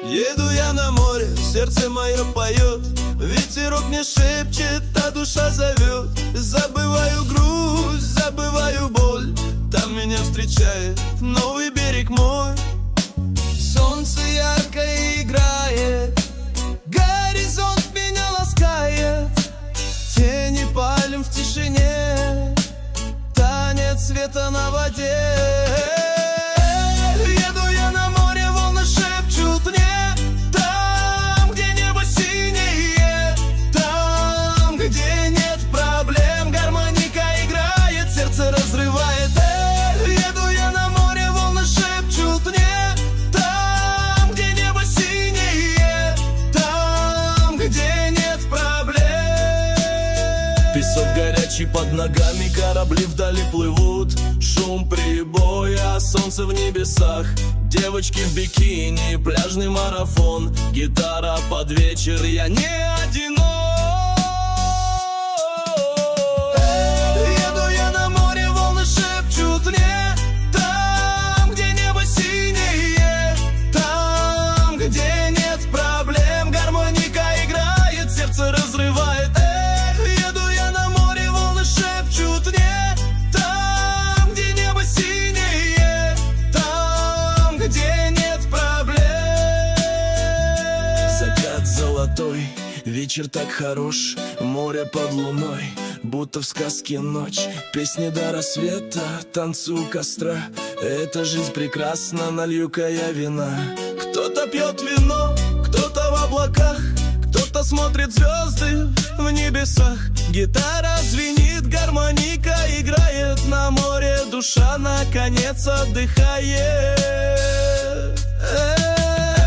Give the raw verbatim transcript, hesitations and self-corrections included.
Еду я на море, сердце мое поет, ветерок мне шепчет, а душа зовет. Забываю грусть, забываю боль, там меня встречает новый берег мой. Солнце яркое играет, горизонт меня ласкает, тени палим в тишине, танец света на воде. Еду я на море, волны шепчут мне, там, где небо синее, там, где нет проблем, гармоника играет, сердце разрывает. Еду я на море, волны шепчут мне, там, где небо синее, там, где нет проблем. Песок горячий под ногами, корабли вдали плывут, шум прибоя, солнце в небесах, девочки в бикини, пляжный марафон, гитара под вечер, я не одинок. Еду я на море, волны шепчут мне, там, где небо синее, там, где нет проблем, гармоника играет, сердце разрывает. Еду я на море, волны шепчут мне, там, где небо синее, там, где нет проблем. Закат золотой, вечер так хорош, море под луной, будто в сказке ночь. Песни до рассвета, танцу у костра, эта жизнь прекрасна, налью-ка я вина. Кто-то пьет вино, кто-то в облаках, кто-то смотрит звезды в небесах. Гитара звенит, гармоника играет, на море душа наконец отдыхает.